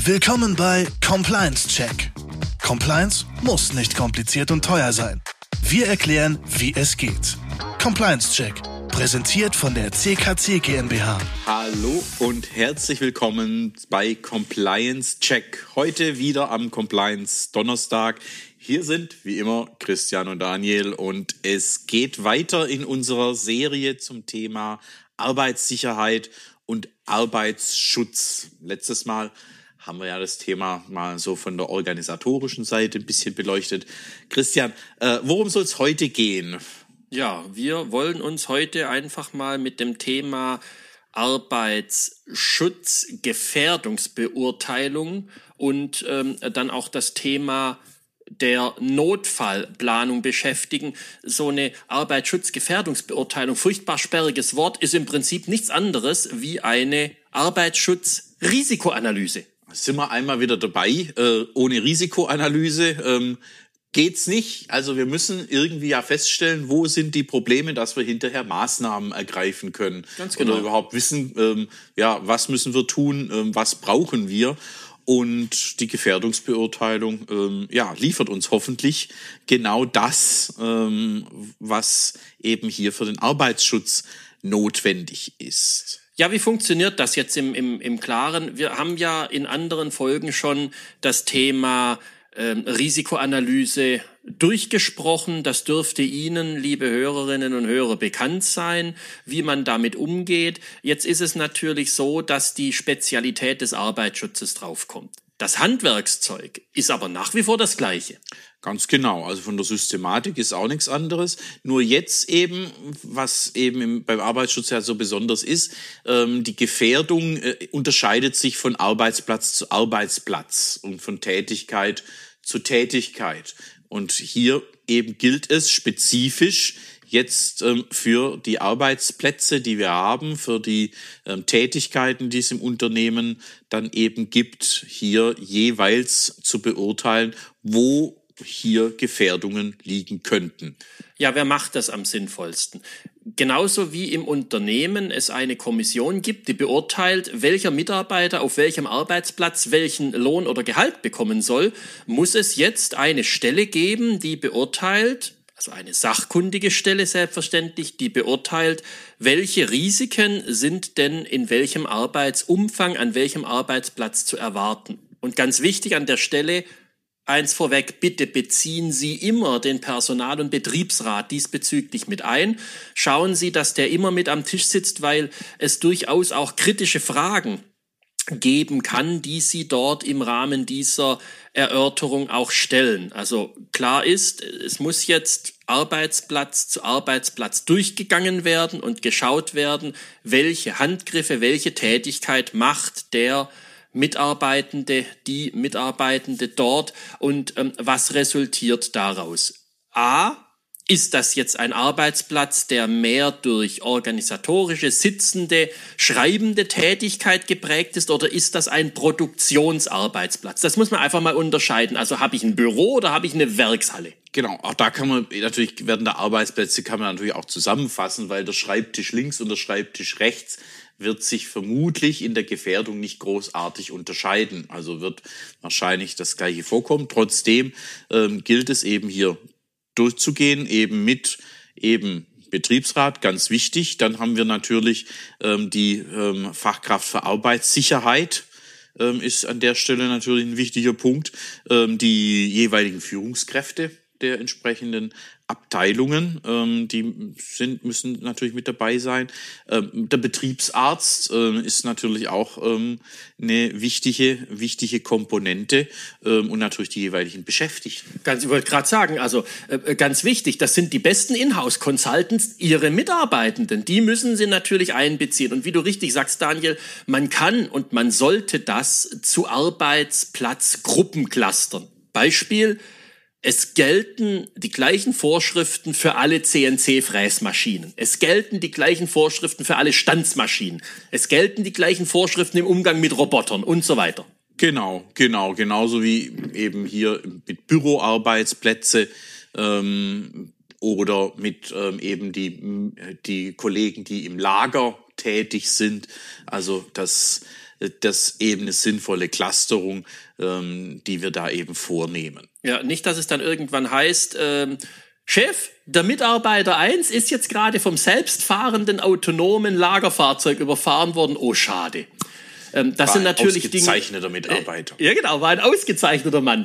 Willkommen bei Compliance Check. Compliance muss nicht kompliziert und teuer sein. Wir erklären, wie es geht. Compliance Check, präsentiert von der CKC GmbH. Hallo und herzlich willkommen bei Compliance Check. Heute wieder am Compliance Donnerstag. Hier sind wie immer Christian und Daniel und es geht weiter in unserer Serie zum Thema Arbeitssicherheit und Arbeitsschutz. Letztes Mal haben wir ja das Thema mal so von der organisatorischen Seite ein bisschen beleuchtet. Christian, worum soll es heute gehen? Ja, wir wollen uns heute einfach mal mit dem Thema Arbeitsschutz, Gefährdungsbeurteilung und dann auch das Thema der Notfallplanung beschäftigen. So eine Arbeitsschutzgefährdungsbeurteilung, furchtbar sperriges Wort, ist im Prinzip nichts anderes wie eine Arbeitsschutzrisikoanalyse. Sind wir einmal wieder dabei, ohne Risikoanalyse geht's nicht. Also wir müssen irgendwie ja feststellen, wo sind die Probleme, dass wir hinterher Maßnahmen ergreifen können. Ganz genau. Oder überhaupt wissen, was müssen wir tun, was brauchen wir. Und die Gefährdungsbeurteilung liefert uns hoffentlich genau das, was eben hier für den Arbeitsschutz notwendig ist. Ja, wie funktioniert das jetzt im Klaren? Wir haben ja in anderen Folgen schon das Thema Risikoanalyse durchgesprochen. Das dürfte Ihnen, liebe Hörerinnen und Hörer, bekannt sein, wie man damit umgeht. Jetzt ist es natürlich so, dass die Spezialität des Arbeitsschutzes draufkommt. Das Handwerkszeug ist aber nach wie vor das Gleiche. Ganz genau, also von der Systematik ist auch nichts anderes. Nur jetzt eben, was eben beim Arbeitsschutz ja so besonders ist, die Gefährdung unterscheidet sich von Arbeitsplatz zu Arbeitsplatz und von Tätigkeit zu Tätigkeit. Und hier eben gilt es spezifisch jetzt für die Arbeitsplätze, die wir haben, für die Tätigkeiten, die es im Unternehmen dann eben gibt, hier jeweils zu beurteilen, wo hier Gefährdungen liegen könnten. Ja, wer macht das am sinnvollsten? Genauso wie im Unternehmen es eine Kommission gibt, die beurteilt, welcher Mitarbeiter auf welchem Arbeitsplatz welchen Lohn oder Gehalt bekommen soll, muss es jetzt eine Stelle geben, die beurteilt, also eine sachkundige Stelle selbstverständlich, die beurteilt, welche Risiken sind denn in welchem Arbeitsumfang, an welchem Arbeitsplatz zu erwarten. Und ganz wichtig an der Stelle, eins vorweg, bitte beziehen Sie immer den Personal- und Betriebsrat diesbezüglich mit ein. Schauen Sie, dass der immer mit am Tisch sitzt, weil es durchaus auch kritische Fragen geben kann, die Sie dort im Rahmen dieser Erörterung auch stellen. Also klar ist, es muss jetzt Arbeitsplatz zu Arbeitsplatz durchgegangen werden und geschaut werden, welche Handgriffe, welche Tätigkeit macht der Mitarbeitende, die Mitarbeitende dort und was resultiert daraus? A, ist das jetzt ein Arbeitsplatz, der mehr durch organisatorische, sitzende, schreibende Tätigkeit geprägt ist oder ist das ein Produktionsarbeitsplatz? Das muss man einfach mal unterscheiden. Also habe ich ein Büro oder habe ich eine Werkshalle? Genau, auch da kann man natürlich, während der Arbeitsplätze kann man natürlich auch zusammenfassen, weil der Schreibtisch links und der Schreibtisch rechts wird sich vermutlich in der Gefährdung nicht großartig unterscheiden. Also wird wahrscheinlich das Gleiche vorkommen. Trotzdem gilt es eben hier durchzugehen, eben mit eben Betriebsrat, ganz wichtig. Dann haben wir natürlich die Fachkraft für Arbeitssicherheit, ist an der Stelle natürlich ein wichtiger Punkt. Die jeweiligen Führungskräfte der entsprechenden Abteilungen, müssen natürlich mit dabei sein. Der Betriebsarzt ist natürlich auch eine wichtige Komponente und natürlich die jeweiligen Beschäftigten. Ich wollte gerade sagen, also ganz wichtig, das sind die besten Inhouse-Consultants, ihre Mitarbeitenden, die müssen sie natürlich einbeziehen. Und wie du richtig sagst, Daniel, man kann und man sollte das zu Arbeitsplatzgruppen clustern. Beispiel: Es gelten die gleichen Vorschriften für alle CNC-Fräsmaschinen. Es gelten die gleichen Vorschriften für alle Stanzmaschinen. Es gelten die gleichen Vorschriften im Umgang mit Robotern und so weiter. Genau. Genauso wie eben hier mit Büroarbeitsplätze oder mit eben die Kollegen, die im Lager tätig sind. Also das das eben eine sinnvolle Clusterung, die wir da eben vornehmen. Ja, nicht, dass es dann irgendwann heißt, Chef, der Mitarbeiter 1 ist jetzt gerade vom selbstfahrenden autonomen Lagerfahrzeug überfahren worden. Oh, schade. Das sind natürlich Dinge. Ausgezeichneter Mitarbeiter. Ja, genau, war ein ausgezeichneter Mann.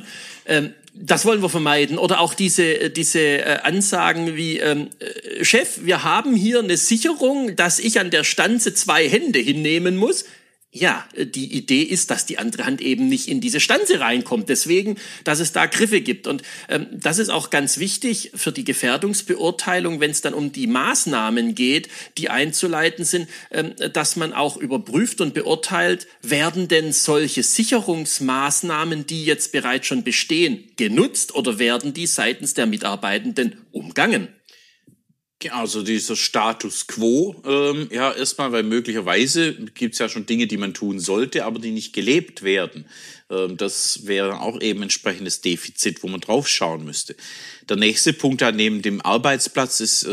Das wollen wir vermeiden. Oder auch diese Ansagen wie, Chef, wir haben hier eine Sicherung, dass ich an der Stanze 2 Hände hinnehmen muss. Ja, die Idee ist, dass die andere Hand eben nicht in diese Stanze reinkommt. Deswegen, dass es da Griffe gibt. Und das ist auch ganz wichtig für die Gefährdungsbeurteilung, wenn es dann um die Maßnahmen geht, die einzuleiten sind, dass man auch überprüft und beurteilt, werden denn solche Sicherungsmaßnahmen, die jetzt bereits schon bestehen, genutzt oder werden die seitens der Mitarbeitenden umgangen? Also dieser Status quo, erstmal, weil möglicherweise gibt es ja schon Dinge, die man tun sollte, aber die nicht gelebt werden. Das wäre auch eben entsprechendes Defizit, wo man drauf schauen müsste. Der nächste Punkt neben dem Arbeitsplatz ist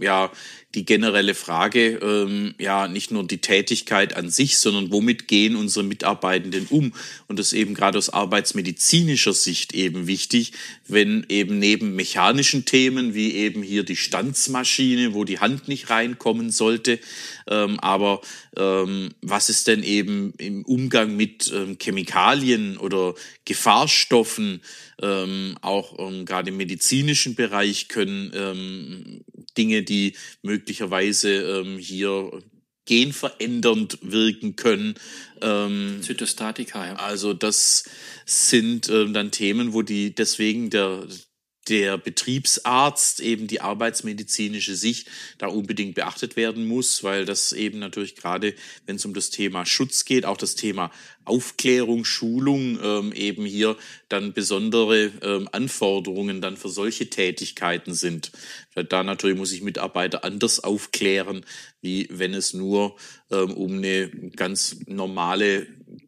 die generelle Frage, nicht nur die Tätigkeit an sich, sondern womit gehen unsere Mitarbeitenden um? Und das ist eben gerade aus arbeitsmedizinischer Sicht eben wichtig, wenn eben neben mechanischen Themen wie eben hier die Stanzmaschine, wo die Hand nicht reinkommen sollte, aber was ist denn eben im Umgang mit Chemikalien oder Gefahrstoffen, auch gerade im medizinischen Bereich können Dinge, die möglicherweise hier genverändernd wirken können. Zytostatika, ja. Also das sind dann Themen, wo deswegen der Betriebsarzt eben die arbeitsmedizinische Sicht da unbedingt beachtet werden muss, weil das eben natürlich gerade, wenn es um das Thema Schutz geht, auch das Thema Aufklärung, Schulung eben hier dann besondere Anforderungen dann für solche Tätigkeiten sind. Weil da natürlich muss ich Mitarbeiter anders aufklären, wie wenn es nur um eine ganz normale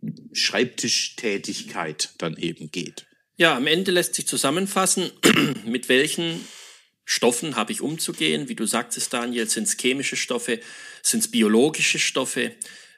Schreibtischtätigkeit dann eben geht. Ja, am Ende lässt sich zusammenfassen, mit welchen Stoffen habe ich umzugehen. Wie du sagtest, Daniel, sind es chemische Stoffe, sind es biologische Stoffe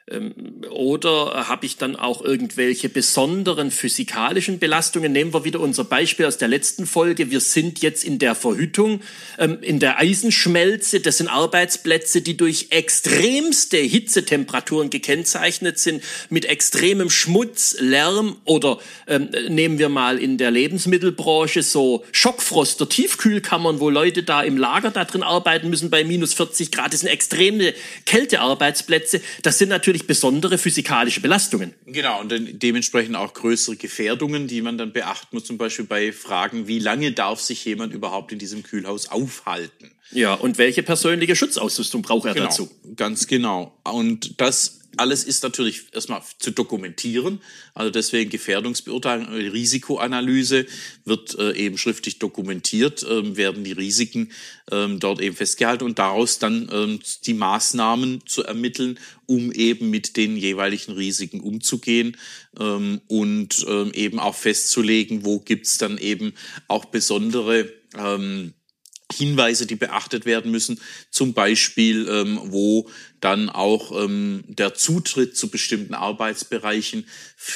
oder habe ich dann auch irgendwelche besonderen physikalischen Belastungen? Nehmen wir wieder unser Beispiel aus der letzten Folge. Wir sind jetzt in der Verhüttung, in der Eisenschmelze. Das sind Arbeitsplätze, die durch extremste Hitzetemperaturen gekennzeichnet sind, mit extremem Schmutz, Lärm oder nehmen wir mal in der Lebensmittelbranche so Schockfroster, Tiefkühlkammern, wo Leute da im Lager da drin arbeiten müssen bei minus 40 Grad. Das sind extreme Kältearbeitsplätze. Das sind natürlich besondere physikalische Belastungen. Genau, und dann dementsprechend auch größere Gefährdungen, die man dann beachten muss, zum Beispiel bei Fragen, wie lange darf sich jemand überhaupt in diesem Kühlhaus aufhalten? Ja, und welche persönliche Schutzausrüstung braucht er dazu? Ganz genau. Und das alles ist natürlich erstmal zu dokumentieren. Also deswegen Gefährdungsbeurteilung, Risikoanalyse wird eben schriftlich dokumentiert, werden die Risiken dort eben festgehalten und daraus dann die Maßnahmen zu ermitteln, um eben mit den jeweiligen Risiken umzugehen und eben auch festzulegen, wo gibt's dann eben auch besondere Hinweise, die beachtet werden müssen, zum Beispiel, wo dann auch der Zutritt zu bestimmten Arbeitsbereichen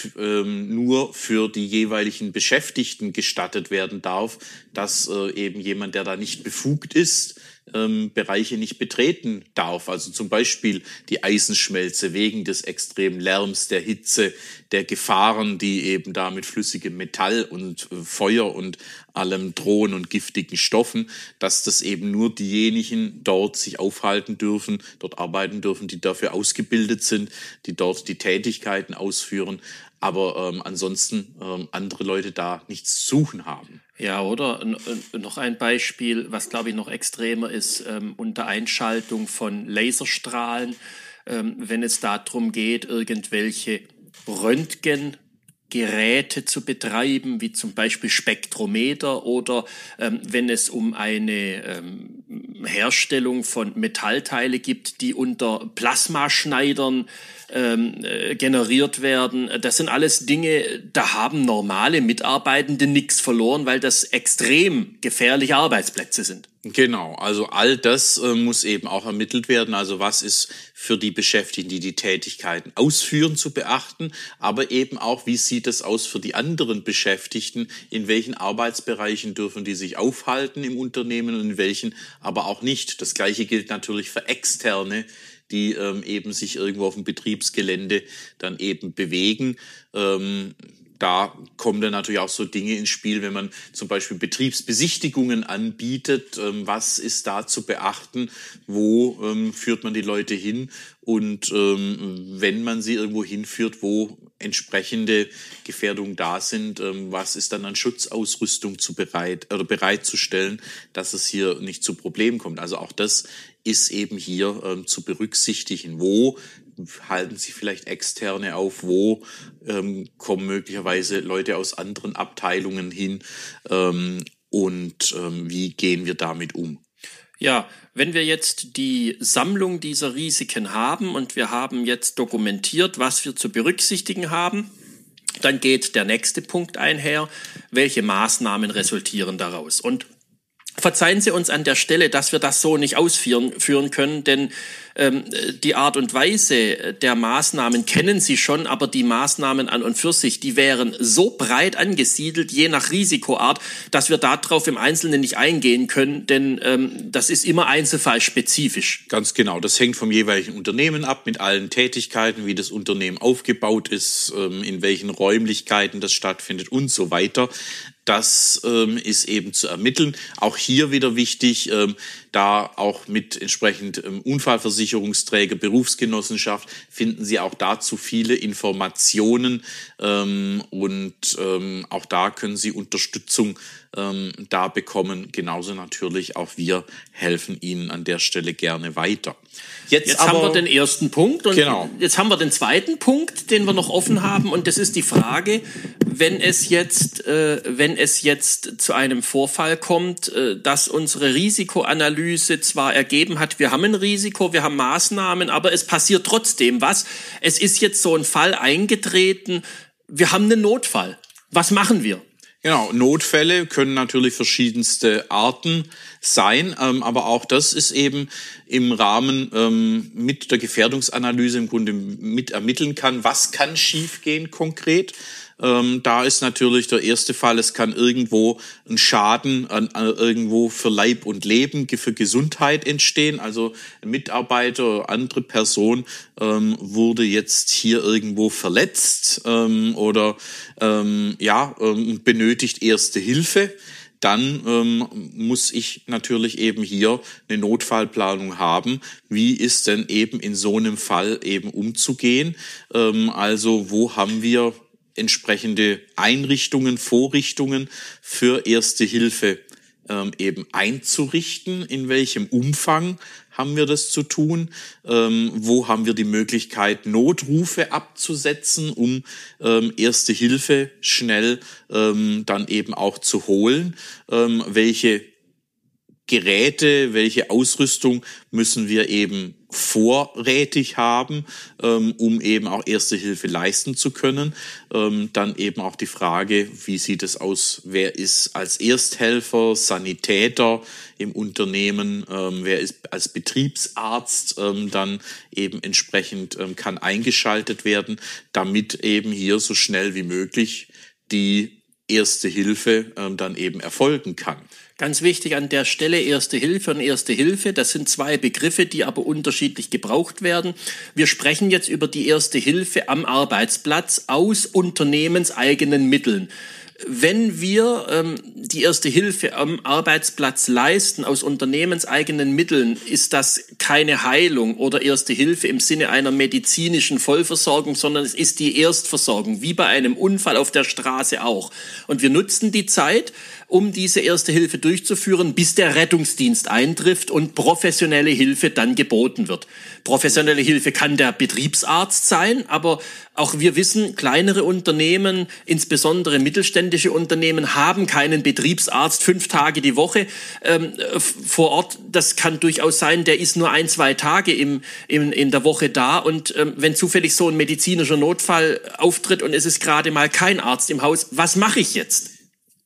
nur für die jeweiligen Beschäftigten gestattet werden darf, dass eben jemand, der da nicht befugt ist, Bereiche nicht betreten darf. Also zum Beispiel die Eisenschmelze wegen des extremen Lärms, der Hitze, der Gefahren, die eben da mit flüssigem Metall und Feuer und allem drohen und giftigen Stoffen, dass das eben nur diejenigen dort sich aufhalten dürfen, dort arbeiten dürfen, die dafür ausgebildet sind, die dort die Tätigkeiten ausführen, aber ansonsten andere Leute da nichts zu suchen haben. Ja, oder noch ein Beispiel, was glaube ich noch extremer ist, unter Einschaltung von Laserstrahlen, wenn es darum geht, irgendwelche Röntgengeräte zu betreiben, wie zum Beispiel Spektrometer oder wenn es um eine Herstellung von Metallteile gibt, die unter Plasmaschneidern generiert werden. Das sind alles Dinge, da haben normale Mitarbeitende nichts verloren, weil das extrem gefährliche Arbeitsplätze sind. Genau, also all das muss eben auch ermittelt werden. Also was ist für die Beschäftigten, die die Tätigkeiten ausführen, zu beachten, aber eben auch, wie sieht es aus für die anderen Beschäftigten, in welchen Arbeitsbereichen dürfen die sich aufhalten im Unternehmen und in welchen aber auch nicht. Das Gleiche gilt natürlich für Externe, die eben sich irgendwo auf dem Betriebsgelände dann eben bewegen. Da kommen dann natürlich auch so Dinge ins Spiel, wenn man zum Beispiel Betriebsbesichtigungen anbietet. Was ist da zu beachten? Wo führt man die Leute hin? Und wenn man sie irgendwo hinführt, wo entsprechende Gefährdungen da sind, was ist dann an Schutzausrüstung bereitzustellen, dass es hier nicht zu Problemen kommt? Also auch das ist eben hier zu berücksichtigen. Wo halten sich vielleicht Externe auf, wo kommen möglicherweise Leute aus anderen Abteilungen hin und wie gehen wir damit um? Ja, wenn wir jetzt die Sammlung dieser Risiken haben und wir haben jetzt dokumentiert, was wir zu berücksichtigen haben, dann geht der nächste Punkt einher, welche Maßnahmen resultieren daraus. Und verzeihen Sie uns an der Stelle, dass wir das so nicht ausführen können, denn die Art und Weise der Maßnahmen kennen Sie schon, aber die Maßnahmen an und für sich, die wären so breit angesiedelt, je nach Risikoart, dass wir darauf im Einzelnen nicht eingehen können, denn das ist immer einzelfallspezifisch. Ganz genau, das hängt vom jeweiligen Unternehmen ab, mit allen Tätigkeiten, wie das Unternehmen aufgebaut ist, in welchen Räumlichkeiten das stattfindet und so weiter. Das ist eben zu ermitteln. Auch hier wieder wichtig, da auch mit entsprechend Unfallversicherungsträger, Berufsgenossenschaft, finden Sie auch dazu viele Informationen und auch da können Sie Unterstützung da bekommen. Genauso natürlich auch wir helfen Ihnen an der Stelle gerne weiter. Jetzt haben wir den ersten Punkt und genau. Jetzt haben wir den zweiten Punkt, den wir noch offen haben, und das ist die Frage, wenn es jetzt zu einem Vorfall kommt, dass unsere Risikoanalyse zwar ergeben hat, wir haben ein Risiko, wir haben Maßnahmen, aber es passiert trotzdem was. Es ist jetzt so ein Fall eingetreten, wir haben einen Notfall. Was machen wir? Genau, Notfälle können natürlich verschiedenste Arten sein, aber auch das ist eben im Rahmen mit der Gefährdungsanalyse im Grunde mit ermitteln kann, was kann schiefgehen konkret. Da ist natürlich der erste Fall, es kann irgendwo ein Schaden irgendwo für Leib und Leben, für Gesundheit entstehen. Also ein Mitarbeiter oder andere Person wurde jetzt hier irgendwo verletzt oder benötigt Erste Hilfe. Dann muss ich natürlich eben hier eine Notfallplanung haben. Wie ist denn eben in so einem Fall eben umzugehen? Also wo haben wir entsprechende Einrichtungen, Vorrichtungen für Erste Hilfe eben einzurichten? In welchem Umfang haben wir das zu tun? Wo haben wir die Möglichkeit, Notrufe abzusetzen, um Erste Hilfe schnell dann eben auch zu holen? Welche Geräte, welche Ausrüstung müssen wir eben vorrätig haben, um eben auch Erste Hilfe leisten zu können. Dann eben auch die Frage, wie sieht es aus, wer ist als Ersthelfer, Sanitäter im Unternehmen, wer ist als Betriebsarzt dann eben entsprechend kann eingeschaltet werden, damit eben hier so schnell wie möglich die Erste Hilfe dann eben erfolgen kann. Ganz wichtig an der Stelle Erste Hilfe und Erste Hilfe, das sind zwei Begriffe, die aber unterschiedlich gebraucht werden. Wir sprechen jetzt über die Erste Hilfe am Arbeitsplatz aus unternehmenseigenen Mitteln. Wenn wir die Erste Hilfe am Arbeitsplatz leisten aus unternehmenseigenen Mitteln, ist das keine Heilung oder Erste Hilfe im Sinne einer medizinischen Vollversorgung, sondern es ist die Erstversorgung, wie bei einem Unfall auf der Straße auch. Und wir nutzen die Zeit, um diese Erste Hilfe durchzuführen, bis der Rettungsdienst eintrifft und professionelle Hilfe dann geboten wird. Professionelle Hilfe kann der Betriebsarzt sein, aber auch wir wissen, kleinere Unternehmen, insbesondere mittelständische Unternehmen, haben keinen Betriebsarzt 5 Tage die Woche vor Ort. Das kann durchaus sein, der ist nur 1-2 Tage in der Woche da. Und wenn zufällig so ein medizinischer Notfall auftritt und es ist gerade mal kein Arzt im Haus, was mache ich jetzt?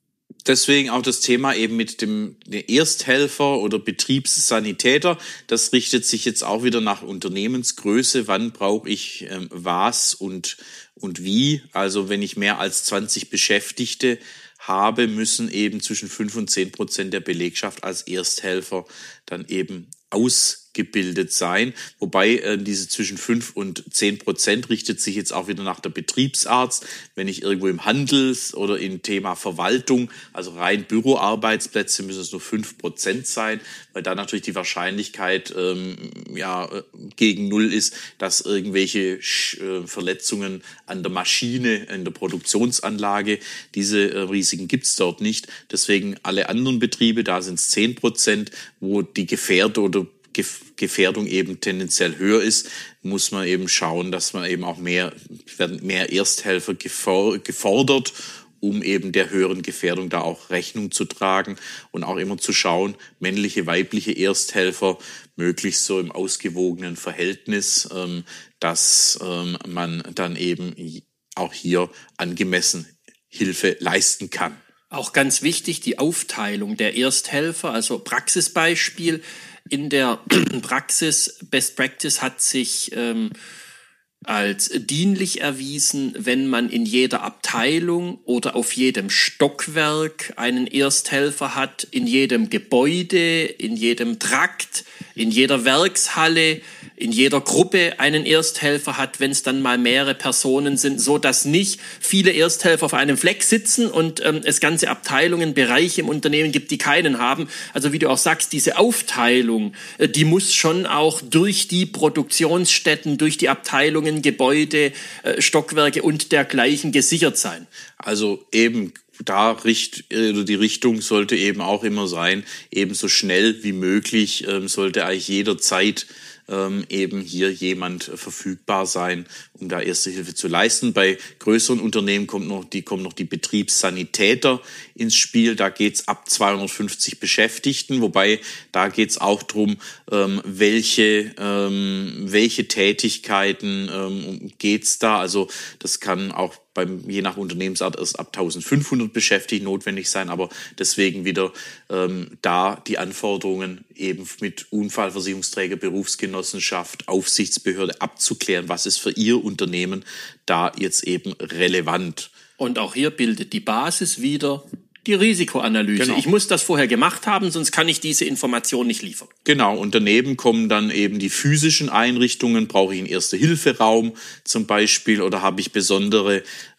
deswegen auch das Thema eben mit dem Ersthelfer oder Betriebssanitäter. Das richtet sich jetzt auch wieder nach Unternehmensgröße. Wann brauche ich was und wie? Also wenn ich mehr als 20 Beschäftigte habe, müssen eben zwischen 5 und 10% der Belegschaft als Ersthelfer dann eben ausgebildet sein. Wobei diese zwischen 5 und 10% richtet sich jetzt auch wieder nach der Betriebsarzt. Wenn ich irgendwo im Handel oder im Thema Verwaltung, also rein Büroarbeitsplätze, müssen es nur 5% sein, weil da natürlich die Wahrscheinlichkeit gegen null ist, dass irgendwelche Verletzungen an der Maschine, in der Produktionsanlage, diese Risiken gibt's dort nicht. Deswegen alle anderen Betriebe, da sind es 10%, wo die Gefährdung eben tendenziell höher ist, muss man eben schauen, dass man eben auch werden mehr Ersthelfer gefordert, um eben der höheren Gefährdung da auch Rechnung zu tragen und auch immer zu schauen, männliche, weibliche Ersthelfer möglichst so im ausgewogenen Verhältnis, dass man dann eben auch hier angemessen Hilfe leisten kann. Auch ganz wichtig, die Aufteilung der Ersthelfer, also Praxisbeispiel. In der Praxis Best Practice hat sich als dienlich erwiesen, wenn man in jeder Abteilung oder auf jedem Stockwerk einen Ersthelfer hat, in jedem Gebäude, in jedem Trakt, in jeder Werkshalle, in jeder Gruppe einen Ersthelfer hat, wenn es dann mal mehrere Personen sind, so dass nicht viele Ersthelfer auf einem Fleck sitzen und es ganze Abteilungen, Bereiche im Unternehmen gibt, die keinen haben. Also wie du auch sagst, diese Aufteilung, die muss schon auch durch die Produktionsstätten, durch die Abteilungen, Gebäude, Stockwerke und dergleichen gesichert sein. Also eben die Richtung sollte eben auch immer sein, eben so schnell wie möglich sollte eigentlich jederzeit eben hier jemand verfügbar sein, um da erste Hilfe zu leisten. Bei größeren Unternehmen kommen noch die Betriebssanitäter ins Spiel. Da geht's ab 250 Beschäftigten, wobei da geht's auch drum, welche Tätigkeiten geht's da. Also das kann auch je nach Unternehmensart erst ab 1500 Beschäftigten notwendig sein, aber deswegen wieder da die Anforderungen eben mit Unfallversicherungsträger, Berufsgenossenschaft, Aufsichtsbehörde abzuklären, was ist für ihr Unternehmen da jetzt eben relevant. Und auch hier bildet die Basis wieder die Risikoanalyse. Genau. Ich muss das vorher gemacht haben, sonst kann ich diese Information nicht liefern. Genau, und daneben kommen dann eben die physischen Einrichtungen. Brauche ich einen Erste-Hilfe-Raum zum Beispiel oder habe ich besondere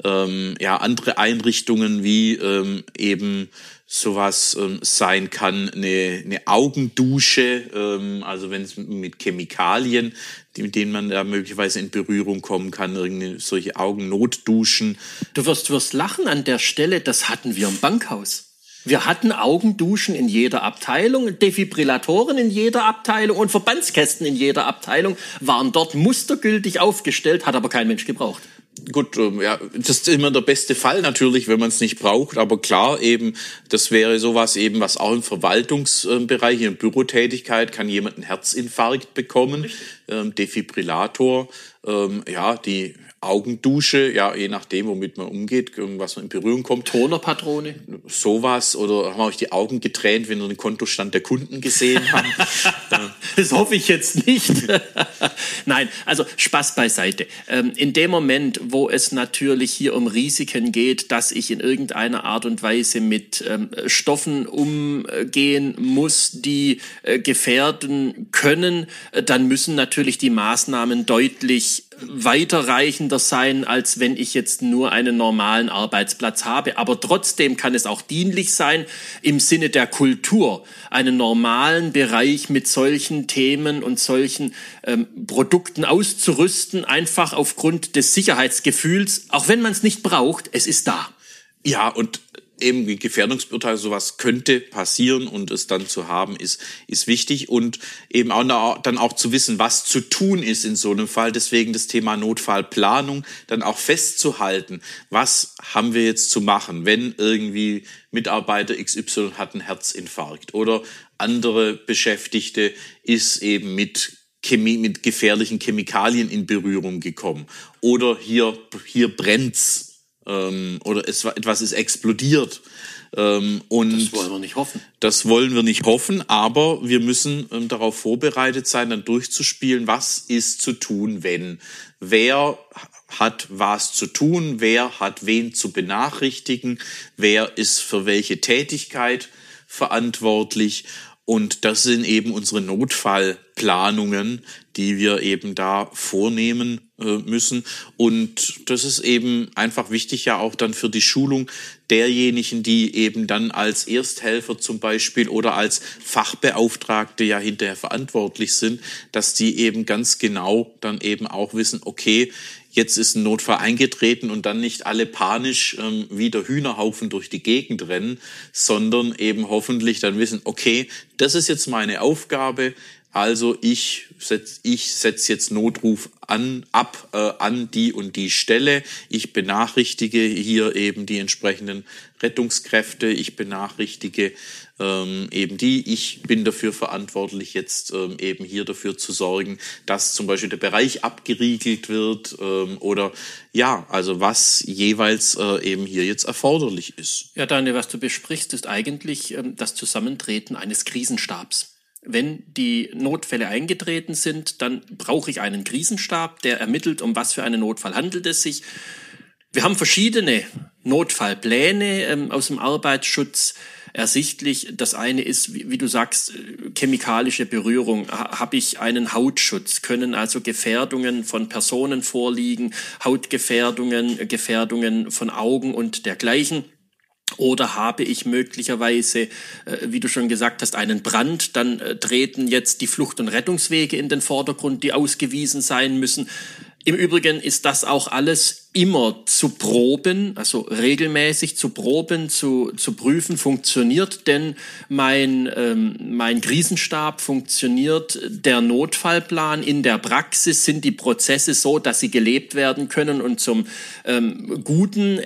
andere Einrichtungen wie eben sowas sein kann, eine Augendusche, also wenn es mit Chemikalien, mit denen man da möglicherweise in Berührung kommen kann, irgendeine solche Augennotduschen. Du wirst lachen an der Stelle, das hatten wir im Bankhaus. Wir hatten Augenduschen in jeder Abteilung, Defibrillatoren in jeder Abteilung und Verbandskästen in jeder Abteilung waren dort mustergültig aufgestellt, hat aber kein Mensch gebraucht. Gut, das ist immer der beste Fall natürlich, wenn man es nicht braucht. Aber klar, eben, das wäre sowas eben, was auch im Verwaltungsbereich, in der Bürotätigkeit, kann jemand einen Herzinfarkt bekommen, Defibrillator, die Augendusche, je nachdem, womit man umgeht, was man in Berührung kommt. Tonerpatrone. Sowas, oder haben euch die Augen getränt, wenn ihr den Kontostand der Kunden gesehen habt? Das hoffe ich jetzt nicht. Nein, also Spaß beiseite. In dem Moment, wo es natürlich hier um Risiken geht, dass ich in irgendeiner Art und Weise mit Stoffen umgehen muss, die gefährden können, dann müssen natürlich die Maßnahmen deutlich weiterreichender sein, als wenn ich jetzt nur einen normalen Arbeitsplatz habe. Aber trotzdem kann es auch dienlich sein, im Sinne der Kultur einen normalen Bereich mit solchen Themen und solchen Produkten auszurüsten, einfach aufgrund des Sicherheitsgefühls, auch wenn man es nicht braucht, es ist da. Ja, und eben die Gefährdungsbeurteilung, sowas könnte passieren und es dann zu haben, ist wichtig und eben auch dann auch zu wissen, was zu tun ist in so einem Fall. Deswegen das Thema Notfallplanung, dann auch festzuhalten, was haben wir jetzt zu machen, wenn irgendwie Mitarbeiter XY hat einen Herzinfarkt oder andere Beschäftigte ist eben mit gefährlichen Chemikalien in Berührung gekommen oder hier brennt's. oder etwas ist explodiert. Und das wollen wir nicht hoffen. Das wollen wir nicht hoffen, aber wir müssen darauf vorbereitet sein, dann durchzuspielen, was ist zu tun, wenn. Wer hat was zu tun, wer hat wen zu benachrichtigen, wer ist für welche Tätigkeit verantwortlich. Und das sind eben unsere Notfallplanungen, die wir eben da vornehmen müssen. Und das ist eben einfach wichtig ja auch dann für die Schulung derjenigen, die eben dann als Ersthelfer zum Beispiel oder als Fachbeauftragte ja hinterher verantwortlich sind, dass die eben ganz genau dann eben auch wissen, okay, jetzt ist ein Notfall eingetreten und dann nicht alle panisch wie der Hühnerhaufen durch die Gegend rennen, sondern eben hoffentlich dann wissen, okay, das ist jetzt meine Aufgabe, also ich setz jetzt Notruf an die und die Stelle. Ich benachrichtige hier eben die entsprechenden Rettungskräfte. Ich benachrichtige eben die. Ich bin dafür verantwortlich, jetzt eben hier dafür zu sorgen, dass zum Beispiel der Bereich abgeriegelt wird oder ja, also was jeweils eben hier jetzt erforderlich ist. Ja, Daniel, was du besprichst, ist eigentlich das Zusammentreten eines Krisenstabs. Wenn die Notfälle eingetreten sind, dann brauche ich einen Krisenstab, der ermittelt, um was für einen Notfall handelt es sich. Wir haben verschiedene Notfallpläne aus dem Arbeitsschutz ersichtlich. Das eine ist, wie du sagst, chemikalische Berührung. Habe ich einen Hautschutz? Können also Gefährdungen von Personen vorliegen? Hautgefährdungen, Gefährdungen von Augen und dergleichen? Oder habe ich möglicherweise, wie du schon gesagt hast, einen Brand, dann treten jetzt die Flucht- und Rettungswege in den Vordergrund, die ausgewiesen sein müssen. Im Übrigen ist das auch alles immer zu proben, also regelmäßig zu proben, zu prüfen, funktioniert denn mein Krisenstab, funktioniert der Notfallplan in der Praxis, sind die Prozesse so, dass sie gelebt werden können und zum Guten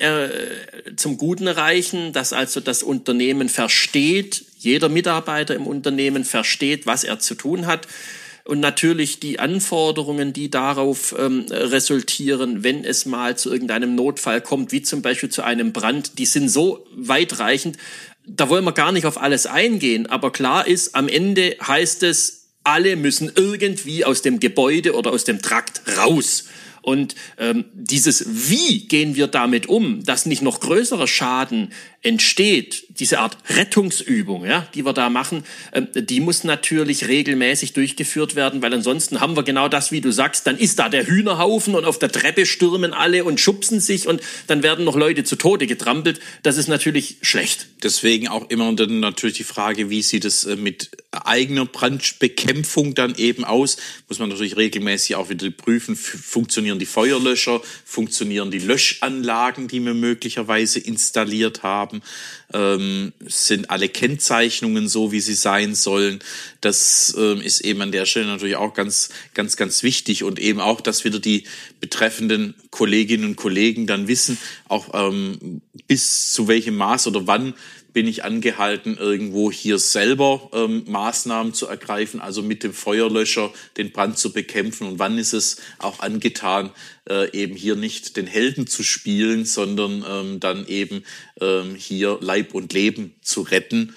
reichen, dass also das Unternehmen versteht, jeder Mitarbeiter im Unternehmen versteht, was er zu tun hat. Und natürlich die Anforderungen, die darauf resultieren, wenn es mal zu irgendeinem Notfall kommt, wie zum Beispiel zu einem Brand, die sind so weitreichend, da wollen wir gar nicht auf alles eingehen. Aber klar ist, am Ende heißt es, alle müssen irgendwie aus dem Gebäude oder aus dem Trakt raus. Und dieses Wie gehen wir damit um, dass nicht noch größerer Schaden entsteht, diese Art Rettungsübung, ja, die wir da machen, die muss natürlich regelmäßig durchgeführt werden, weil ansonsten haben wir genau das, wie du sagst, dann ist da der Hühnerhaufen und auf der Treppe stürmen alle und schubsen sich und dann werden noch Leute zu Tode getrampelt. Das ist natürlich schlecht. Deswegen auch immer dann natürlich die Frage, wie sieht es mit eigener Brandbekämpfung dann eben aus? Muss man natürlich regelmäßig auch wieder prüfen, funktionieren die Feuerlöscher, funktionieren die Löschanlagen, die wir möglicherweise installiert haben, sind alle Kennzeichnungen so, wie sie sein sollen. Das ist eben an der Stelle natürlich auch ganz, ganz, ganz wichtig und eben auch, dass wieder die betreffenden Kolleginnen und Kollegen dann wissen, auch bis zu welchem Maß oder wann bin ich angehalten, irgendwo hier selber Maßnahmen zu ergreifen, also mit dem Feuerlöscher den Brand zu bekämpfen und wann ist es auch angetan, eben hier nicht den Helden zu spielen, sondern dann eben hier Leib und Leben zu retten.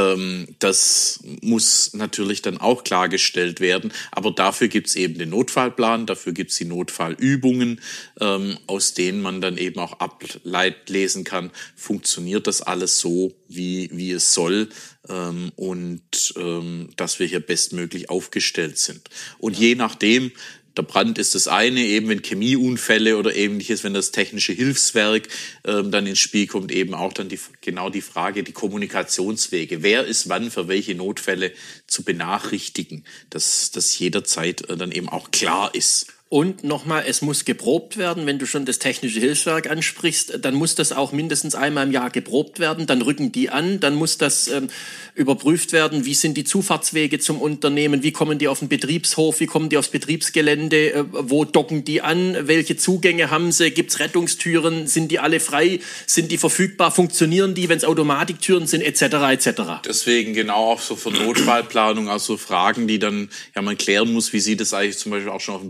Das muss natürlich dann auch klargestellt werden, aber dafür gibt's eben den Notfallplan, dafür gibt's die Notfallübungen, aus denen man dann eben auch ablesen kann, funktioniert das alles so, wie es soll, und dass wir hier bestmöglich aufgestellt sind. Und je nachdem, der Brand ist das eine, eben wenn Chemieunfälle oder ähnliches, wenn das technische Hilfswerk dann ins Spiel kommt, eben auch dann genau die Frage, die Kommunikationswege. Wer ist wann für welche Notfälle zu benachrichtigen, dass das jederzeit dann eben auch klar ist. Und nochmal, es muss geprobt werden. Wenn du schon das technische Hilfswerk ansprichst, dann muss das auch mindestens einmal im Jahr geprobt werden. Dann rücken die an, dann muss das überprüft werden. Wie sind die Zufahrtswege zum Unternehmen? Wie kommen die auf den Betriebshof? Wie kommen die aufs Betriebsgelände? Wo docken die an? Welche Zugänge haben sie? Gibt's Rettungstüren? Sind die alle frei? Sind die verfügbar? Funktionieren die, wenn es Automatiktüren sind? Etc. etc. Deswegen genau auch so für Notfallplanung, also Fragen, die dann ja man klären muss. Wie sieht es eigentlich zum Beispiel auch schon auf dem Betriebshof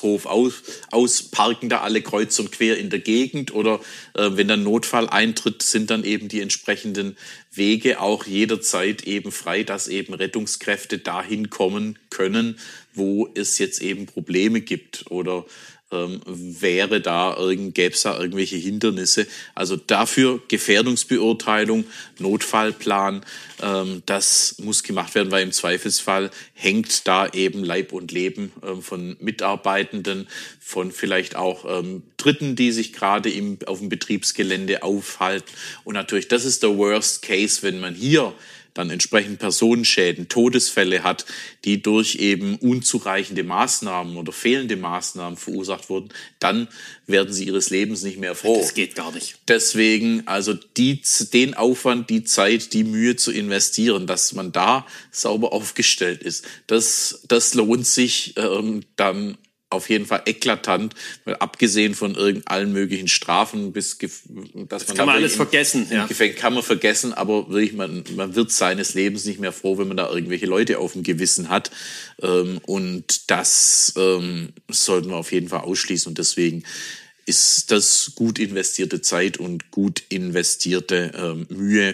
Betriebshof aus, parken da alle kreuz und quer in der Gegend oder wenn dann Notfall eintritt, sind dann eben die entsprechenden Wege auch jederzeit eben frei, dass eben Rettungskräfte dahin kommen können, wo es jetzt eben Probleme gibt oder gäbe es da irgendwelche Hindernisse. Also dafür Gefährdungsbeurteilung, Notfallplan, das muss gemacht werden, weil im Zweifelsfall hängt da eben Leib und Leben von Mitarbeitenden, von vielleicht auch Dritten, die sich gerade auf dem Betriebsgelände aufhalten. Und natürlich, das ist der Worst Case, wenn man hier dann entsprechend Personenschäden, Todesfälle hat, die durch eben unzureichende Maßnahmen oder fehlende Maßnahmen verursacht wurden, dann werden sie ihres Lebens nicht mehr froh. Das geht gar nicht. Deswegen also den Aufwand, die Zeit, die Mühe zu investieren, dass man da sauber aufgestellt ist, das lohnt sich dann auf jeden Fall eklatant, weil abgesehen von allen möglichen Strafen das kann man alles vergessen. Im Gefängnis kann man vergessen, aber wirklich, man wird seines Lebens nicht mehr froh, wenn man da irgendwelche Leute auf dem Gewissen hat. Und das sollten wir auf jeden Fall ausschließen. Und deswegen ist das gut investierte Zeit und gut investierte Mühe,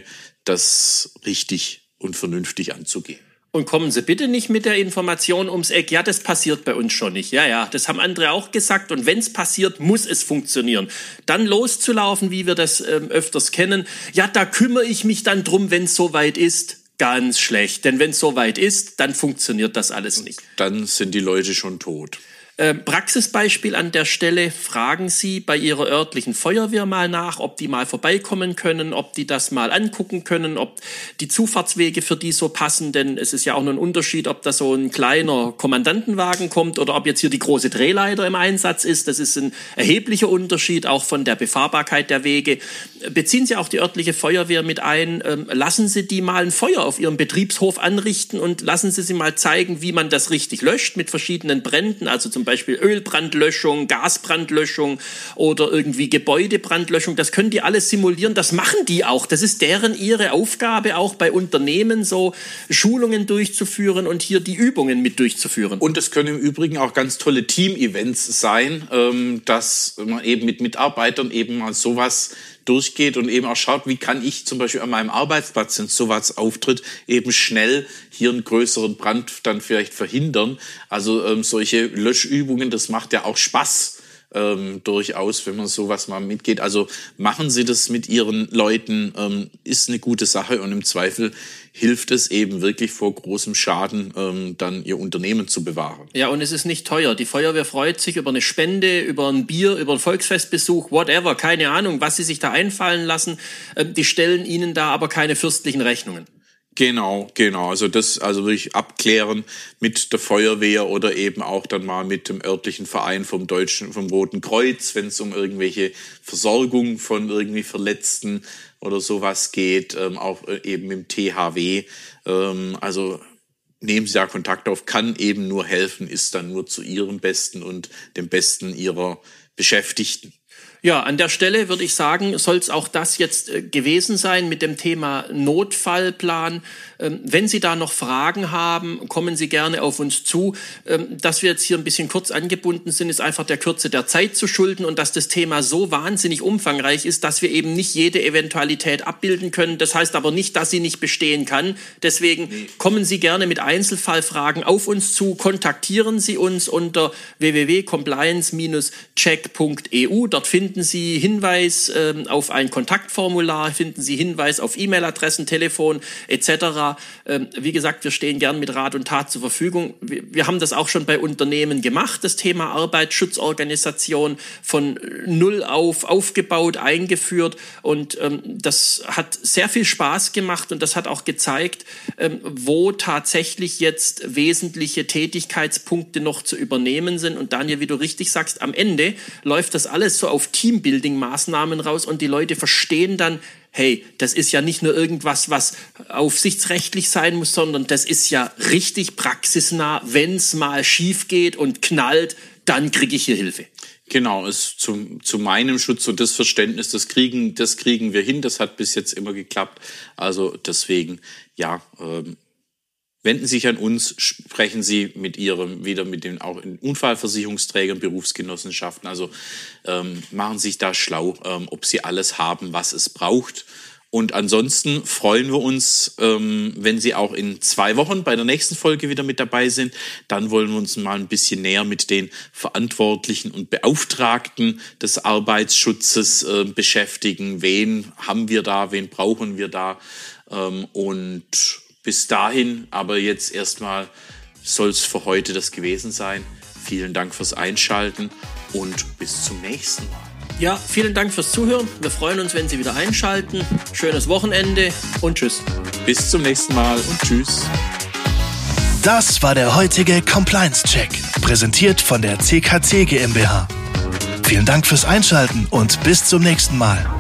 das richtig und vernünftig anzugehen. Und kommen Sie bitte nicht mit der Information ums Eck, ja, das passiert bei uns schon nicht. Ja, das haben andere auch gesagt. Und wenn es passiert, muss es funktionieren. Dann loszulaufen, wie wir das öfters kennen. Ja, da kümmere ich mich dann drum, wenn es soweit ist. Ganz schlecht. Denn wenn es soweit ist, dann funktioniert das alles nicht. Dann sind die Leute schon tot. Praxisbeispiel an der Stelle, fragen Sie bei Ihrer örtlichen Feuerwehr mal nach, ob die mal vorbeikommen können, ob die das mal angucken können, ob die Zufahrtswege für die so passen, denn es ist ja auch noch ein Unterschied, ob da so ein kleiner Kommandantenwagen kommt oder ob jetzt hier die große Drehleiter im Einsatz ist. Das ist ein erheblicher Unterschied, auch von der Befahrbarkeit der Wege. Beziehen Sie auch die örtliche Feuerwehr mit ein, lassen Sie die mal ein Feuer auf Ihrem Betriebshof anrichten und lassen Sie mal zeigen, wie man das richtig löscht mit verschiedenen Bränden, also zum Beispiel Ölbrandlöschung, Gasbrandlöschung oder irgendwie Gebäudebrandlöschung. Das können die alles simulieren. Das machen die auch. Das ist ihre Aufgabe, auch bei Unternehmen so Schulungen durchzuführen und hier die Übungen mit durchzuführen. Und es können im Übrigen auch ganz tolle Team-Events sein, dass man eben mit Mitarbeitern eben mal sowas durchgeht und eben auch schaut, wie kann ich zum Beispiel an meinem Arbeitsplatz, wenn sowas auftritt, eben schnell hier einen größeren Brand dann vielleicht verhindern. Also solche Löschübungen, das macht ja auch Spaß durchaus, wenn man sowas mal mitgeht. Also machen Sie das mit Ihren Leuten, ist eine gute Sache und im Zweifel hilft es eben wirklich vor großem Schaden, dann Ihr Unternehmen zu bewahren. Ja, und es ist nicht teuer. Die Feuerwehr freut sich über eine Spende, über ein Bier, über einen Volksfestbesuch, whatever, keine Ahnung, was sie sich da einfallen lassen. Die stellen Ihnen da aber keine fürstlichen Rechnungen. Genau. Also wirklich abklären mit der Feuerwehr oder eben auch dann mal mit dem örtlichen Verein vom Roten Kreuz, wenn es um irgendwelche Versorgung von irgendwie Verletzten oder sowas geht, auch eben im THW. Also nehmen Sie da Kontakt auf, kann eben nur helfen, ist dann nur zu Ihrem Besten und dem Besten Ihrer Beschäftigten. Ja, an der Stelle würde ich sagen, soll es auch das jetzt gewesen sein mit dem Thema Notfallplan. Wenn Sie da noch Fragen haben, kommen Sie gerne auf uns zu. Dass wir jetzt hier ein bisschen kurz angebunden sind, ist einfach der Kürze der Zeit zu schulden und dass das Thema so wahnsinnig umfangreich ist, dass wir eben nicht jede Eventualität abbilden können. Das heißt aber nicht, dass sie nicht bestehen kann. Deswegen kommen Sie gerne mit Einzelfallfragen auf uns zu. Kontaktieren Sie uns unter www.compliance-check.eu. Dort finden Sie Hinweis auf ein Kontaktformular, finden Sie Hinweis auf E-Mail-Adressen, Telefon etc. Wie gesagt, wir stehen gern mit Rat und Tat zur Verfügung. Wir haben das auch schon bei Unternehmen gemacht, das Thema Arbeitsschutzorganisation von null aufgebaut, eingeführt und das hat sehr viel Spaß gemacht und das hat auch gezeigt, wo tatsächlich jetzt wesentliche Tätigkeitspunkte noch zu übernehmen sind. Und Daniel, wie du richtig sagst, am Ende läuft das alles so auf Teambuilding-Maßnahmen raus und die Leute verstehen dann, hey, das ist ja nicht nur irgendwas, was aufsichtsrechtlich sein muss, sondern das ist ja richtig praxisnah. Wenn es mal schief geht und knallt, dann kriege ich hier Hilfe. Genau, ist zu meinem Schutz und das Verständnis, das kriegen wir hin. Das hat bis jetzt immer geklappt. Also deswegen, ja, wenden Sie sich an uns, sprechen Sie mit den auch Unfallversicherungsträgern, Berufsgenossenschaften. Also machen Sie sich da schlau, ob Sie alles haben, was es braucht. Und ansonsten freuen wir uns, wenn Sie auch in 2 Wochen bei der nächsten Folge wieder mit dabei sind. Dann wollen wir uns mal ein bisschen näher mit den Verantwortlichen und Beauftragten des Arbeitsschutzes beschäftigen. Wen haben wir da, wen brauchen wir da? Und bis dahin, aber jetzt erstmal soll es für heute das gewesen sein. Vielen Dank fürs Einschalten und bis zum nächsten Mal. Ja, vielen Dank fürs Zuhören. Wir freuen uns, wenn Sie wieder einschalten. Schönes Wochenende und tschüss. Bis zum nächsten Mal und tschüss. Das war der heutige Compliance-Check, präsentiert von der CKC GmbH. Vielen Dank fürs Einschalten und bis zum nächsten Mal.